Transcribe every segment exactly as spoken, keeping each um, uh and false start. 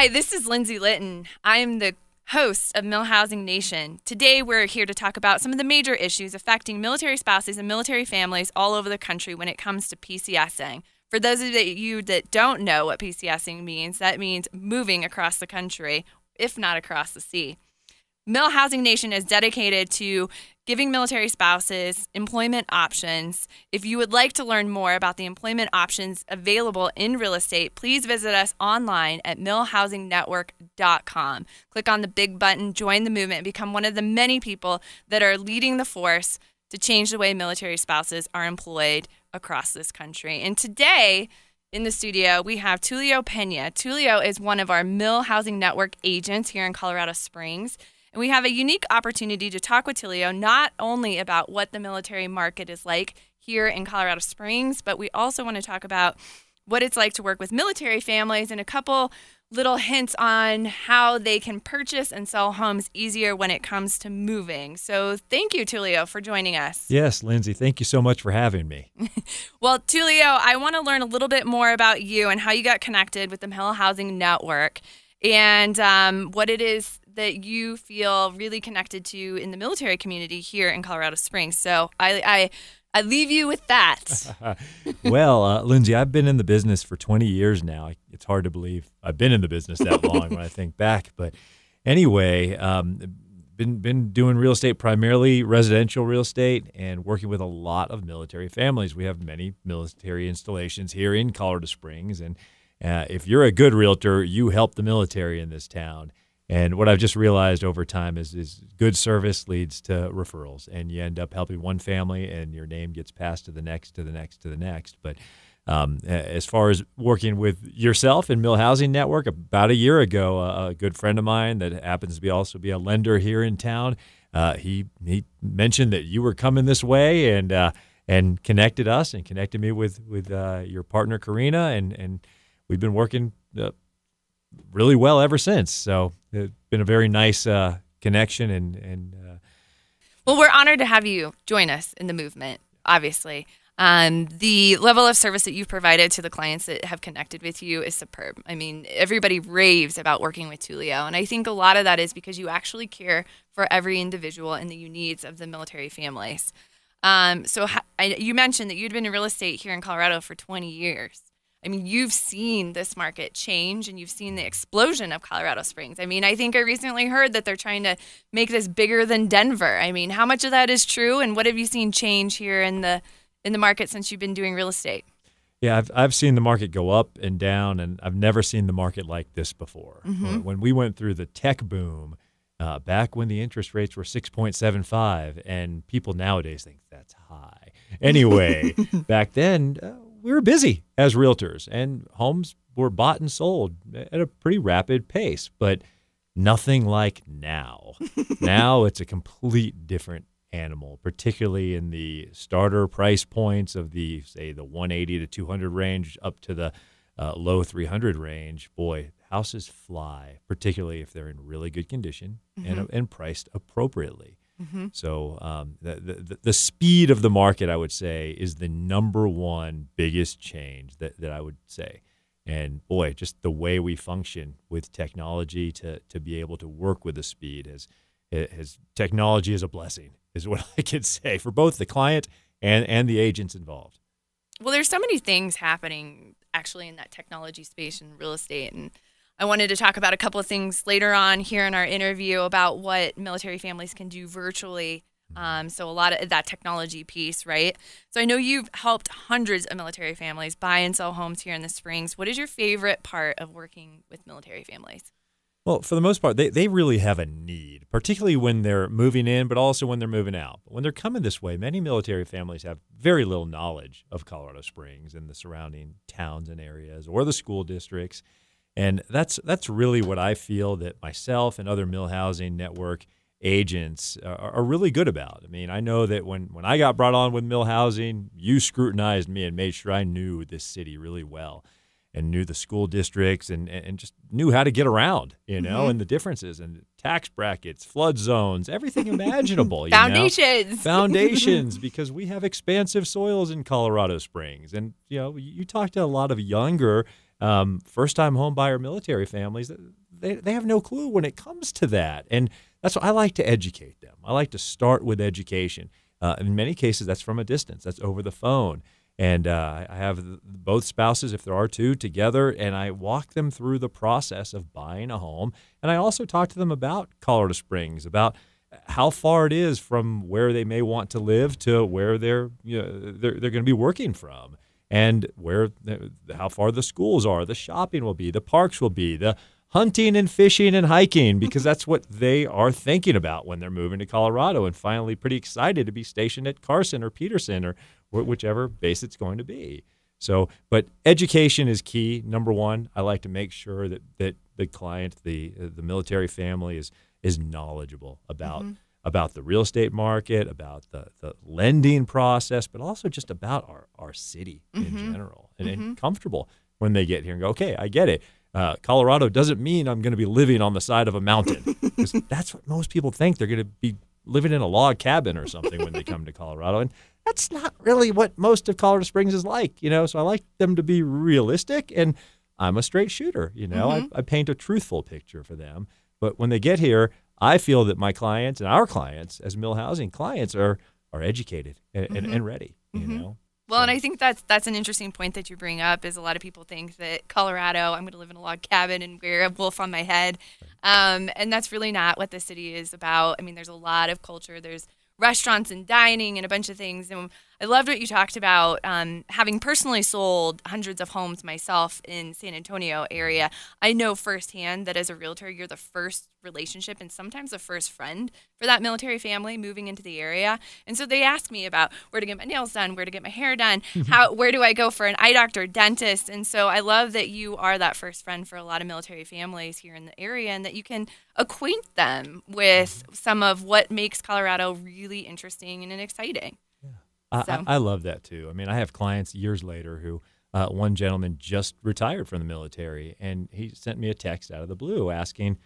Hi, this is Lindsay Litton. I'm the host of Mill Housing Nation. Today, we're here to talk about some of the major issues affecting military spouses and military families all over the country when it comes to PCSing. For those of you that don't know what PCSing means, that means moving across the country, if not across the sea. Mill Housing Nation is dedicated to giving military spouses employment options. If you would like to learn more about the employment options available in real estate, please visit us online at mill housing network dot com. Click on the big button, join the movement, and become one of the many people that are leading the force to change the way military spouses are employed across this country. And today, in the studio, we have Tulio Pena. Tulio is one of our Mill Housing Network agents here in Colorado Springs. And we have a unique opportunity to talk with Tulio not only about what the military market is like here in Colorado Springs, but we also want to talk about what it's like to work with military families and a couple little hints on how they can purchase and sell homes easier when it comes to moving. So thank you, Tulio, for joining us. Yes, Lindsay, thank you so much for having me. Well, Tulio, I want to learn a little bit more about you and how you got connected with the Mill Housing Network and um, what it is that you feel really connected to in the military community here in Colorado Springs. So I I, I leave you with that. Well, uh, Lindsay, I've been in the business for twenty years now. It's hard to believe I've been in the business that long when I think back. But anyway, um, been been doing real estate, primarily residential real estate, and working with a lot of military families. We have many military installations here in Colorado Springs. And uh, if you're a good realtor, you help the military in this town. And what I've just realized over time is, is good service leads to referrals, and you end up helping one family, and your name gets passed to the next, to the next, to the next. But um, as far as working with yourself and Mill Housing Network, about a year ago, a, a good friend of mine that happens to be also be a lender here in town, uh, he he mentioned that you were coming this way, and uh, and connected us and connected me with with uh, your partner Karina, and and we've been working Uh, really well ever since. So it's been a very nice uh, connection. And, and uh, well, we're honored to have you join us in the movement, obviously. Um, the level of service that you've provided to the clients that have connected with you is superb. I mean, everybody raves about working with Tulio. And I think a lot of that is because you actually care for every individual and the needs of the military families. Um, so ha- I, you mentioned that you'd been in real estate here in Colorado for twenty years. I mean, you've seen this market change, and you've seen the explosion of Colorado Springs. I mean, I think I recently heard that they're trying to make this bigger than Denver. I mean, how much of that is true, and what have you seen change here in the in the market since you've been doing real estate? Yeah, I've I've seen the market go up and down, and I've never seen the market like this before. Mm-hmm. When we went through the tech boom, uh, back when the interest rates were six point seven five, and people nowadays think that's high. Anyway, back then, uh, we were busy as realtors, and homes were bought and sold at a pretty rapid pace, but nothing like now. Now it's a complete different animal, particularly in the starter price points of the, say, the one eighty to two hundred range up to the uh, low three hundred range. Boy, houses fly, particularly if they're in really good condition mm-hmm. and, and priced appropriately. Mm-hmm. So um, the, the the speed of the market, I would say, is the number one biggest change that, that I would say. And boy, just the way we function with technology to to be able to work with the speed has has technology is a blessing, is what I can say for both the client and, and the agents involved. Well, there's so many things happening actually in that technology space in real estate, and I wanted to talk about a couple of things later on here in our interview about what military families can do virtually. Um, so a lot of that technology piece, right? So I know you've helped hundreds of military families buy and sell homes here in the Springs. What is your favorite part of working with military families? Well, for the most part, they, they really have a need, particularly when they're moving in, but also when they're moving out. But when they're coming this way, many military families have very little knowledge of Colorado Springs and the surrounding towns and areas or the school districts. And that's that's really what I feel that myself and other Mill Housing Network agents are, are really good about. I mean, I know that when, when I got brought on with Mill Housing, you scrutinized me and made sure I knew this city really well and knew the school districts and, and just knew how to get around, you know, mm-hmm. and the differences and tax brackets, flood zones, everything imaginable. You Foundations. Know? Foundations, because we have expansive soils in Colorado Springs. And, you know, you talk to a lot of younger um, first-time home buyer military families, they, they have no clue when it comes to that. And that's what I like to educate them. I like to start with education. Uh, in many cases, that's from a distance. That's over the phone. And uh, I have both spouses, if there are two, together, and I walk them through the process of buying a home. And I also talk to them about Colorado Springs, about how far it is from where they may want to live to where they're you know, they're, they're going to be working from, and where how far the schools are, the shopping will be, the parks will be, the hunting and fishing and hiking, because that's what they are thinking about when they're moving to Colorado and finally pretty excited to be stationed at Carson or Peterson or whichever base it's going to be. So, but education is key. Number one, I like to make sure that, that the client, the the military family is is knowledgeable about mm-hmm. about the real estate market, about the, the lending process, but also just about our, our city mm-hmm. in general, and, mm-hmm. and comfortable when they get here and go, okay, I get it. Uh, Colorado doesn't mean I'm going to be living on the side of a mountain. Because that's what most people think. They're going to be living in a log cabin or something when they come to Colorado. And that's not really what most of Colorado Springs is like, you know. So I like them to be realistic, and I'm a straight shooter, you know. Mm-hmm. I, I paint a truthful picture for them. But when they get here, I feel that my clients and our clients, as Mill Housing clients, are are educated and, mm-hmm. and, and ready, you mm-hmm. know. Well, and I think that's that's an interesting point that you bring up, is a lot of people think that Colorado, I'm going to live in a log cabin and wear a wolf on my head. Um, and that's really not what the city is about. I mean, there's a lot of culture. There's restaurants and dining and a bunch of things. And I loved what you talked about, um, having personally sold hundreds of homes myself in San Antonio area. I know firsthand that as a realtor, you're the first relationship and sometimes the first friend for that military family moving into the area. And so they ask me about where to get my nails done, where to get my hair done, how where do I go for an eye doctor, dentist. And so I love that you are that first friend for a lot of military families here in the area, and that you can acquaint them with some of what makes Colorado really interesting and exciting. I, So. I, I love that too. I mean, I have clients years later who, uh, one gentleman just retired from the military, and he sent me a text out of the blue asking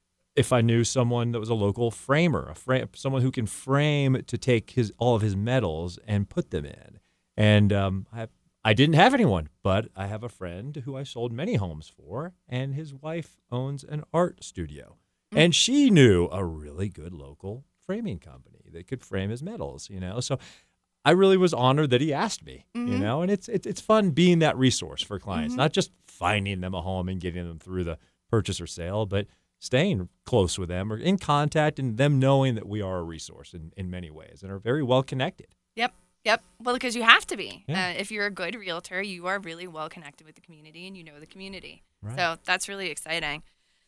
if I knew someone that was a local framer, a fra- someone who can frame to take his all of his metals and put them in. And um, I, I didn't have anyone, but I have a friend who I sold many homes for, and his wife owns an art studio, mm-hmm. and she knew a really good local framing company that could frame his metals. You know, so. I really was honored that he asked me, mm-hmm. you know, and it's, it's it's fun being that resource for clients, mm-hmm. not just finding them a home and getting them through the purchase or sale, but staying close with them or in contact, and them knowing that we are a resource in, in many ways and are very well connected. Yep. Yep. Well, because you have to be. Yeah. Uh, if you're a good realtor, you are really well connected with the community and you know the community. Right. So that's really exciting.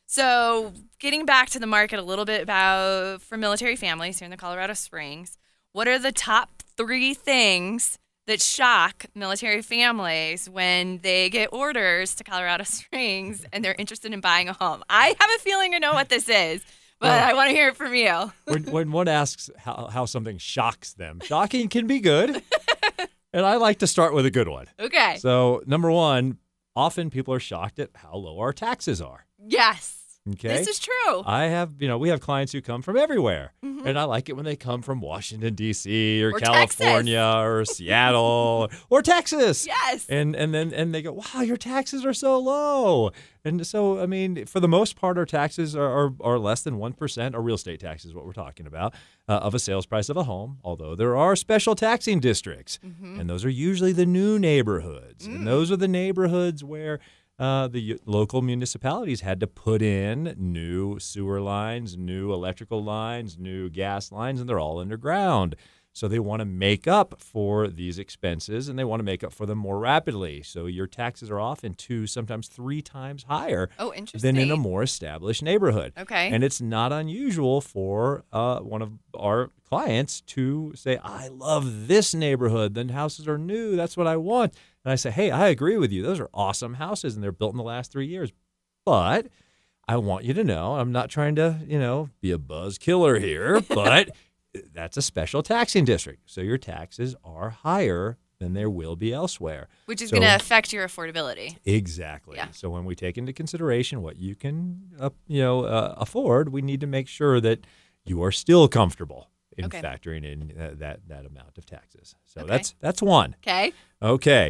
So getting back to the market a little bit about for military families here in the Colorado Springs, what are the top three things that shock military families when they get orders to Colorado Springs and they're interested in buying a home? I have a feeling I know what this is, but well, I want to hear it from you. when, when one asks how, how something shocks them, shocking can be good, and I like to start with a good one. Okay. So number one, often people are shocked at how low our taxes are. Yes. Okay. This is true. I have, you know, we have clients who come from everywhere. Mm-hmm. And I like it when they come from Washington, D C or, or California Texas. or Seattle or Texas. Yes. And and then and they go, wow, your taxes are so low. And so, I mean, for the most part, our taxes are, are, are less than one percent, or real estate taxes, what we're talking about, uh, of a sales price of a home, although there are special taxing districts. Mm-hmm. And those are usually the new neighborhoods. Mm. And those are the neighborhoods where Uh, the local municipalities had to put in new sewer lines, new electrical lines, new gas lines, and they're all underground. So they want to make up for these expenses, and they want to make up for them more rapidly. So your taxes are often two, sometimes three times higher oh, interesting. than in a more established neighborhood. Okay. And it's not unusual for uh, one of our clients to say, I love this neighborhood. The houses are new. That's what I want. And I say, hey, I agree with you. Those are awesome houses, and they're built in the last three years. But I want you to know, I'm not trying to, you know, be a buzz killer here, but that's a special taxing district. So your taxes are higher than there will be elsewhere. Which is so, going to affect your affordability. Exactly. Yeah. So when we take into consideration what you can, uh, you know, uh, afford, we need to make sure that you are still comfortable in okay. factoring in uh, that that amount of taxes. So okay. that's that's one. Okay. Okay.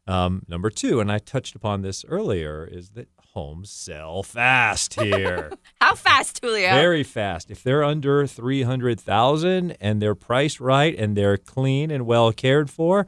Um, number two, and I touched upon this earlier, is that homes sell fast here. How fast, Tulio? Very fast. If they're under three hundred thousand dollars and they're priced right and they're clean and well cared for,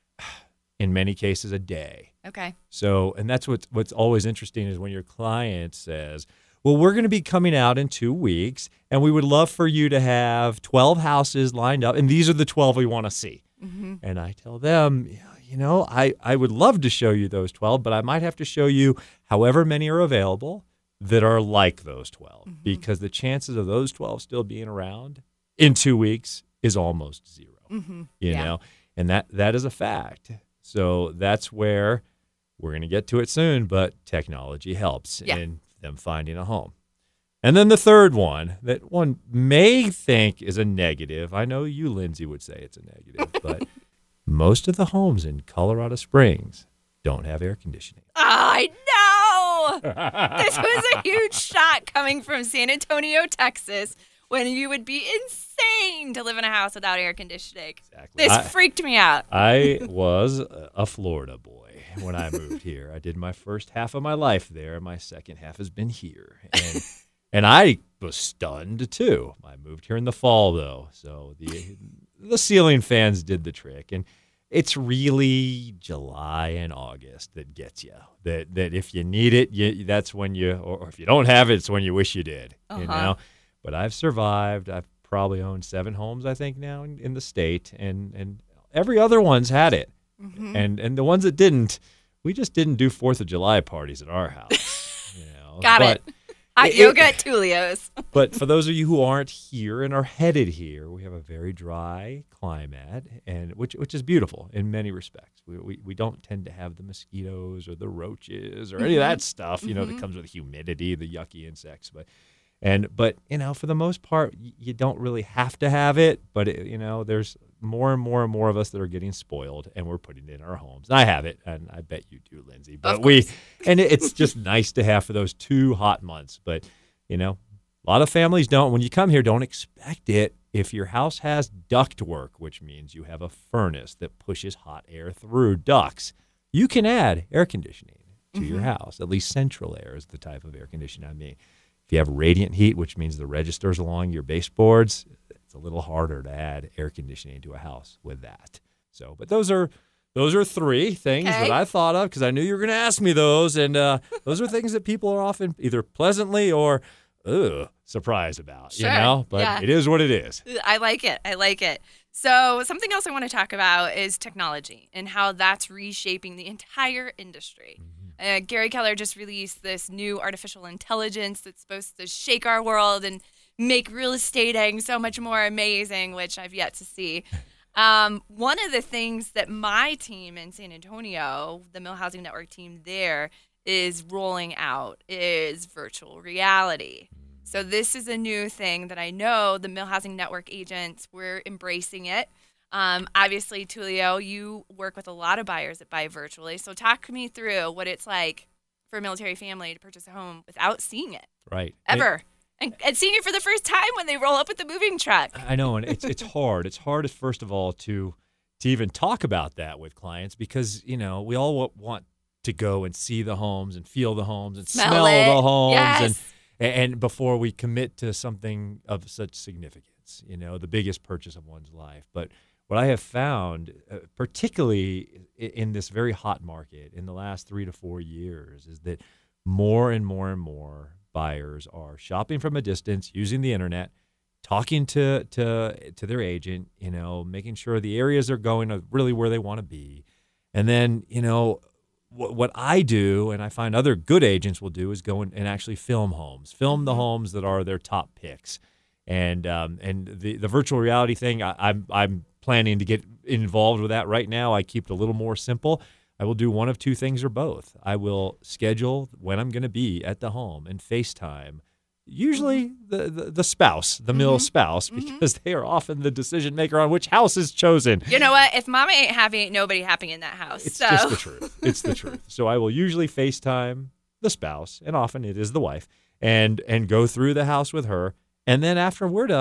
in many cases, a day. Okay. So, and that's what's, what's always interesting is when your client says, well, we're going to be coming out in two weeks, and we would love for you to have twelve houses lined up, and these are the twelve we want to see. Mm-hmm. And I tell them, you know, I, I would love to show you those twelve, but I might have to show you however many are available that are like those twelve, mm-hmm. because the chances of those twelve still being around in two weeks is almost zero, mm-hmm. you yeah. know, and that that is a fact. So that's where we're going to get to it soon, but technology helps yeah. in them finding a home. And then the third one that one may think is a negative. I know you, Lindsay, would say it's a negative, but most of the homes in Colorado Springs don't have air conditioning. I know! This was a huge shock coming from San Antonio, Texas, when you would be insane to live in a house without air conditioning. Exactly. This I, freaked me out. I was a Florida boy when I moved here. I did my first half of my life there. My second half has been here. And and I was stunned, too. I moved here in the fall, though, so the the ceiling fans did the trick. And it's really July and August that gets you. That that if you need it, you, that's when you, or, or if you don't have it, it's when you wish you did. Uh-huh. You know. But I've survived. I've probably owned seven homes, I think, now in, in the state, and and every other one's had it. Mm-hmm. And and the ones that didn't, we just didn't do Fourth of July parties at our house. You know. Got but it. Hot yoga at Tulio's. But for those of you who aren't here and are headed here, we have a very dry climate, and which which is beautiful in many respects. We we, we don't tend to have the mosquitoes or the roaches or any mm-hmm. of that stuff, you know, mm-hmm. that comes with humidity, the yucky insects. But and but you know, for the most part, you don't really have to have it. But it, you know, there's more and more and more of us that are getting spoiled, and we're putting it in our homes. And I have it, and I bet you do, Lindsay. But we, and it's just nice to have for those two hot months. But you know, a lot of families don't. When you come here, don't expect it. If your house has ductwork, which means you have a furnace that pushes hot air through ducts, you can add air conditioning to mm-hmm. your house. At least central air is the type of air conditioning I mean. If you have radiant heat, which means the registers along your baseboards, it's a little harder to add air conditioning to a house with that. So, but those are those are three things okay. that I thought of because I knew you were going to ask me those, and uh, those are things that people are often either pleasantly or ugh, surprised about. Sure. You know, but yeah. it is what it is. I like it. I like it. So something else I want to talk about is technology and how that's reshaping the entire industry. Mm-hmm. Uh, Gary Keller just released this new artificial intelligence that's supposed to shake our world and make real estating so much more amazing, which I've yet to see. Um, one of the things that my team in San Antonio, the Mill Housing Network team there, is rolling out is virtual reality. So this is a new thing that I know the Mill Housing Network agents, we're embracing it. Um, obviously, Tulio, you work with a lot of buyers that buy virtually. So talk me through what it's like for a military family to purchase a home without seeing it. Right. Ever. And, and seeing it for the first time when they roll up with the moving truck. I know, and it's it's hard. It's hard, first of all, to to even talk about that with clients because, you know, we all want to go and see the homes and feel the homes and smell, smell the homes yes. and and before we commit to something of such significance, you know, the biggest purchase of one's life. But what I have found, uh, particularly in this very hot market in the last three to four years, is that more and more and more buyers are shopping from a distance, using the internet, talking to to to their agent, you know, making sure the areas they're going are really where they want to be. And then, you know, what, what I do, and I find other good agents will do, is go and, and actually film homes, film the homes that are their top picks. And um, and the, the virtual reality thing, I, I'm I'm planning to get involved with that right now. I keep it a little more simple. I will do one of two things or both. I will schedule when I'm going to be at the home and FaceTime, usually the, the, the spouse, the mm-hmm. mill spouse, because mm-hmm. they are often the decision maker on which house is chosen. You know what? If mama ain't happy, ain't nobody happy in that house. It's so. just the truth. It's the truth. So I will usually FaceTime the spouse, and often it is the wife, and and go through the house with her. And then after we're done,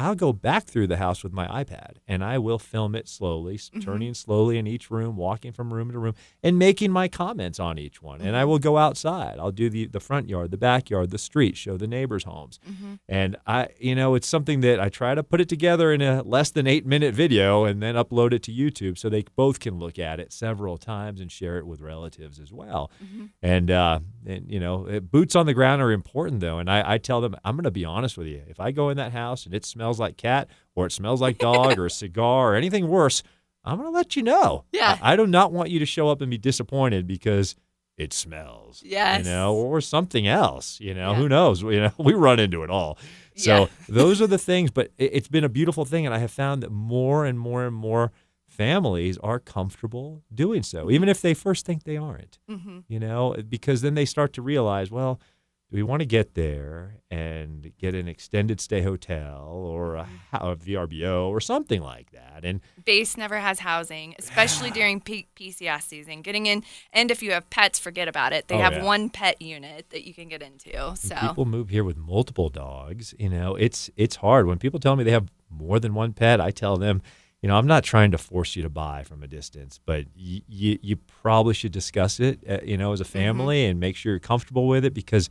I'll go back through the house with my iPad and I will film it slowly, mm-hmm. turning slowly in each room, walking from room to room, and making my comments on each one. Mm-hmm. And I will go outside. I'll do the, the front yard, the backyard, the street, show the neighbors' homes. Mm-hmm. And I, you know, it's something that I try to put it together in a less than eight minute video and then upload it to YouTube so they both can look at it several times and share it with relatives as well. Mm-hmm. And, uh, and, you know, boots on the ground are important though. And I, I tell them, I'm going to be honest with you. If I go in that house and it smells like cat or it smells like dog or a cigar or anything worse, I'm going to let you know. Yeah. I, I do not want you to show up and be disappointed because it smells. Yes. You know, or something else, you know, yeah. who knows? You know, we run into it all. So yeah. those are the things, but it, it's been a beautiful thing. And I have found that more and more and more families are comfortable doing so, even if they first think they aren't, mm-hmm. you know, because then they start to realize, well, do we want to get there and get an extended stay hotel or a, a V R B O or something like that? And base never has housing, especially yeah. during peak P C S season. Getting in, and if you have pets, forget about it. They oh, have yeah. one pet unit that you can get into. So and people move here with multiple dogs. You know, it's it's hard. When people tell me they have more than one pet, I tell them, you know, I'm not trying to force you to buy from a distance, but y- y- you probably should discuss it, uh, you know, as a family mm-hmm. and make sure you're comfortable with it because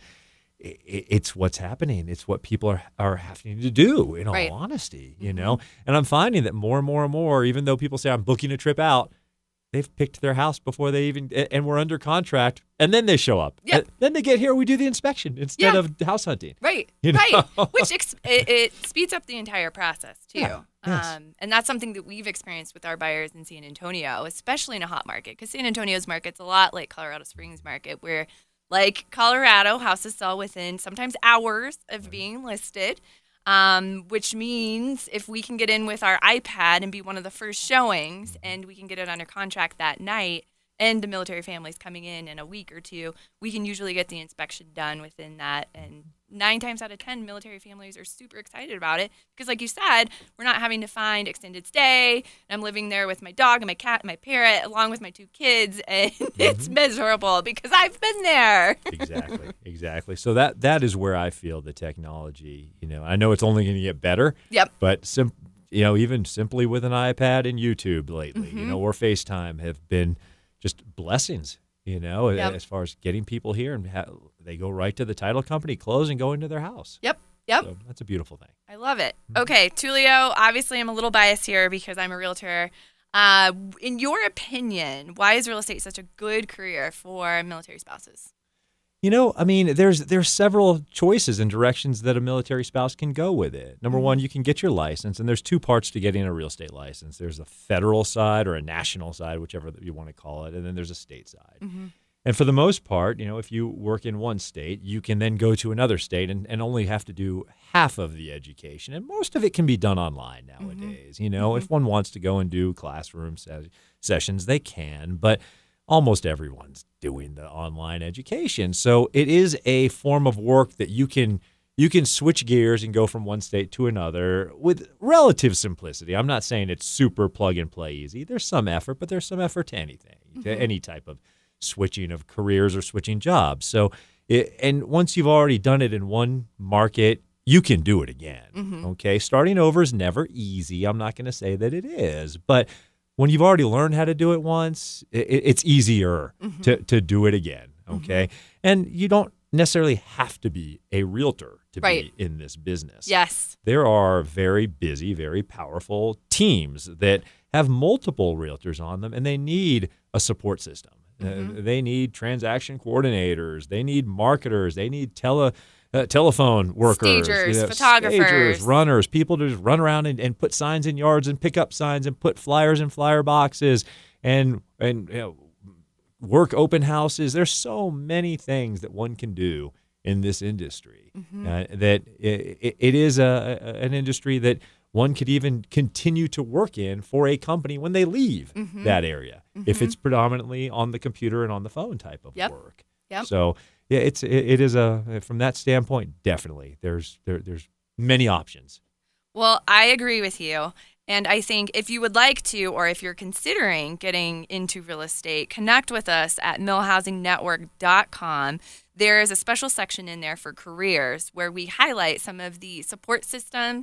it's what's happening. It's what people are, are having to do, in all right. honesty, you know? And I'm finding that more and more and more, even though people say I'm booking a trip out, they've picked their house before they even, and we're under contract, and then they show up. Yep. And then they get here, we do the inspection instead yeah. of house hunting. Right, you know? right. Which ex- it, it speeds up the entire process, too. Yeah. Yes. Um, and that's something that we've experienced with our buyers in San Antonio, especially in a hot market, because San Antonio's market's a lot like Colorado Springs market, where like Colorado, houses sell within sometimes hours of being listed, um, which means if we can get in with our iPad and be one of the first showings and we can get it under contract that night and the military family's coming in in a week or two, we can usually get the inspection done within that. And nine times out of ten, military families are super excited about it because, like you said, we're not having to find extended stay. I'm living there with my dog and my cat and my parrot along with my two kids, and mm-hmm. it's miserable because I've been there. Exactly, exactly. So that that is where I feel the technology, you know, I know it's only going to get better. Yep. But, sim- you know, even simply with an iPad and YouTube lately, mm-hmm. you know, or FaceTime have been just blessings, you know, yep. as far as getting people here and ha- they go right to the title company, close, and go into their house. Yep, yep. So that's a beautiful thing. I love it. Okay, Tulio, obviously I'm a little biased here because I'm a realtor. Uh, in your opinion, why is real estate such a good career for military spouses? You know, I mean, there's there's several choices and directions that a military spouse can go with it. Number mm-hmm. one, you can get your license, and there's two parts to getting a real estate license. There's a federal side or a national side, whichever you want to call it, and then there's a state side. Mm-hmm. And for the most part, you know, if you work in one state, you can then go to another state and, and only have to do half of the education. And most of it can be done online nowadays. Mm-hmm. You know, mm-hmm. if one wants to go and do classroom ses- sessions, they can. But almost everyone's doing the online education. So it is a form of work that you can you can switch gears and go from one state to another with relative simplicity. I'm not saying it's super plug and play easy. There's some effort, but there's some effort to anything, mm-hmm. to any type of switching of careers or switching jobs. So, it, and once you've already done it in one market, you can do it again. Mm-hmm. Okay, starting over is never easy. I'm not going to say that it is, but when you've already learned how to do it once, it, it's easier mm-hmm. to, to do it again, okay? Mm-hmm. And you don't necessarily have to be a realtor to right. be in this business. Yes. There are very busy, very powerful teams that have multiple realtors on them, and they need a support system. Mm-hmm. Uh, they need transaction coordinators. They need marketers. They need tele Uh, telephone workers, stagers, you know, photographers, stagers, runners, people to just run around and, and put signs in yards and pick up signs and put flyers in flyer boxes and and you know, work open houses. There's so many things that one can do in this industry mm-hmm. uh, that it, it is a, a an industry that one could even continue to work in for a company when they leave mm-hmm. that area, mm-hmm. if it's predominantly on the computer and on the phone type of yep. work. Yep. So. Yeah, it's it, it is a from that standpoint, definitely. There's there there's many options. Well, I agree with you. And I think if you would like to, or if you're considering getting into real estate, connect with us at mill housing network dot com. There is a special section in there for careers where we highlight some of the support systems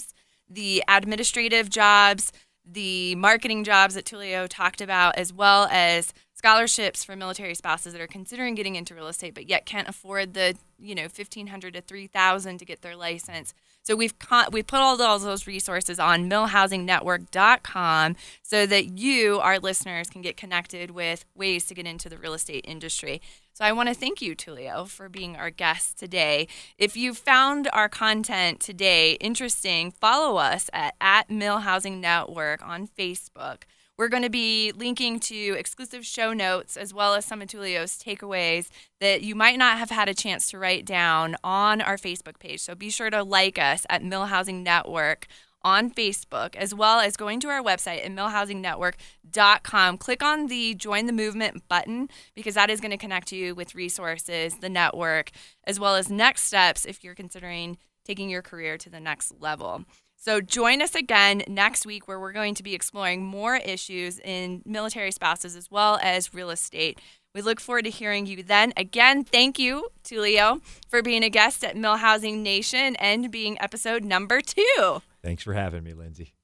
the administrative jobs, the marketing jobs that Tulio talked about, as well as scholarships for military spouses that are considering getting into real estate but yet can't afford the, you know, fifteen hundred dollars to three thousand dollars to get their license. So we've con- we put all those, those resources on mill housing network dot com so that you, our listeners, can get connected with ways to get into the real estate industry. So I want to thank you, Tulio, for being our guest today. If you found our content today interesting, follow us at, at Mill Housing Network on Facebook. We're going to be linking to exclusive show notes as well as some of Tulio's takeaways that you might not have had a chance to write down on our Facebook page. So be sure to like us at Mill Housing Network on Facebook, as well as going to our website at mill housing network dot com. Click on the Join the Movement button because that is going to connect you with resources, the network, as well as next steps if you're considering taking your career to the next level. So join us again next week where we're going to be exploring more issues in military spouses as well as real estate. We look forward to hearing you then. Again, thank you, Tulio, for being a guest at Mill Housing Nation and being episode number two. Thanks for having me, Lindsay.